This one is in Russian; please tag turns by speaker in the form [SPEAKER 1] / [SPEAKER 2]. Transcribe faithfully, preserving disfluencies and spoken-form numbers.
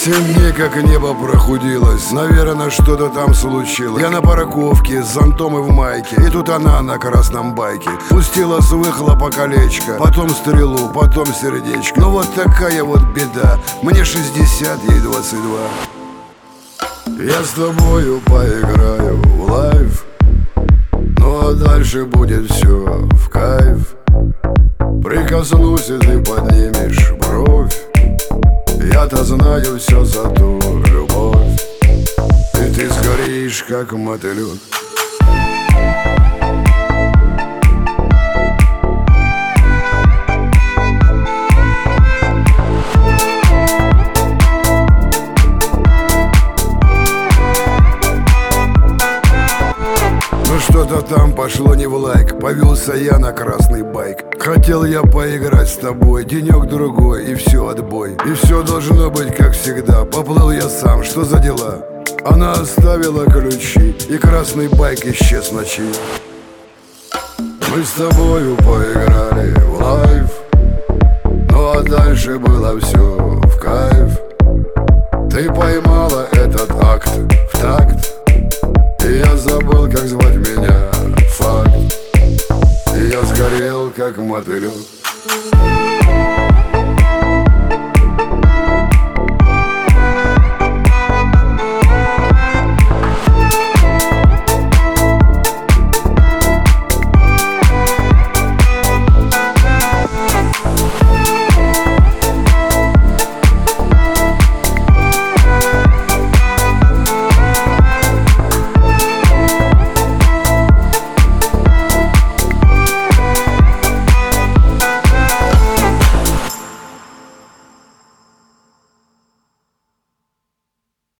[SPEAKER 1] Семь дней, как небо прохудилось. Наверное, что-то там случилось. Я на парковке с зонтом и в майке. И тут она на красном байке пустила с выхлопа колечко, потом стрелу, потом сердечко. Ну вот такая вот беда. Мне шестьдесят, ей двадцать два. Я с тобою поиграю в лайф, ну а дальше будет все в кайф. Прикоснусь, и ты поднимешь бровь. Я-то знаю все за ту любовь, и ты сгоришь, как мотылек. Что-то там пошло не в лайк. Повелся я на красный байк. Хотел я поиграть с тобой денек-другой, и все, отбой. И все должно быть как всегда. Поплыл я сам, что за дела? Она оставила ключи, и красный байк исчез в ночи. Мы с тобою поиграли в лайф, ну а дальше было все в кайф. Ты поймала этот акт в такт, и я забыл, как звать меня, факт. И я сгорел, как мотылек.